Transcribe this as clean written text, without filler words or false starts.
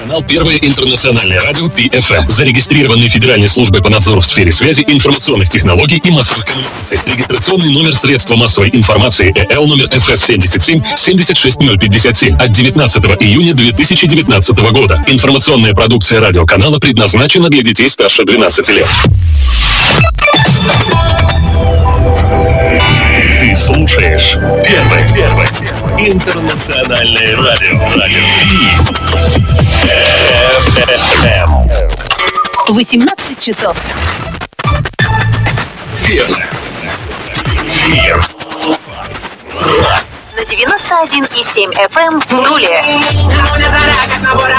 Канал «Первое интернациональное радио» ПФМ, зарегистрированный Федеральной службой по надзору в сфере связи, информационных технологий и массовых коммуникаций. Регистрационный номер средства массовой информации ЭЛ номер ФС 77 76057 от 19 июня 2019 года. Информационная продукция радиоканала предназначена для детей старше 12 лет. Ты слушаешь первое интернациональное радио. 18 часов. На 91,7 FM в Туле.